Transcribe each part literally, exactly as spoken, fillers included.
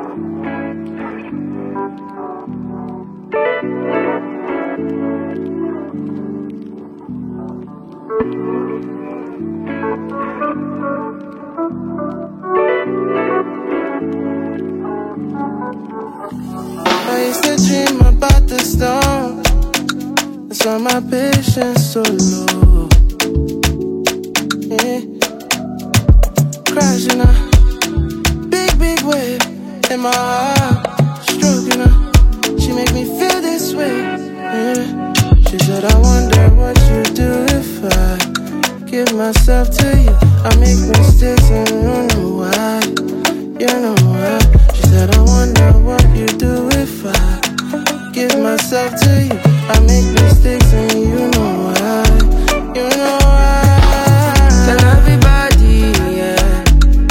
I used to dream about the storm. That's why my patience so low. Yeah. Crashing a big, big wave in my heart, stroking her. She make me feel this way. Yeah. She said, I wonder what you'd do if I give myself to you. I make mistakes and you know why. You know why. She said, I wonder what you do if I give myself to you. I make mistakes and you know why. You know why. Tell everybody, yeah.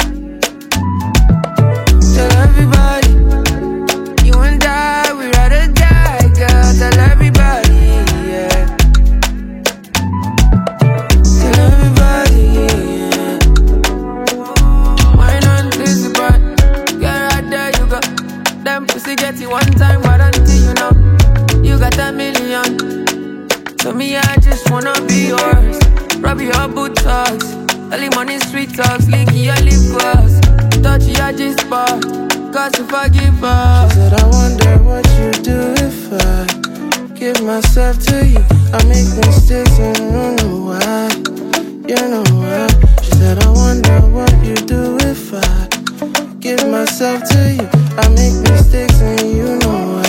Tell everybody, you and I, we ride or die, girl. Tell everybody, yeah. Tell everybody, yeah. Why not this about? Them pussy get you one time, but until you know, you got a million. So me, I just wanna be yours. Rub your boot talks, early morning sweet talks, linky your lip gloss, touch your G-spot, cause if I give up. She said, I wonder what you do if I give myself to you. I make mistakes and you know why. You know why. She said, I wonder what you do if I give myself to you. I make mistakes and you know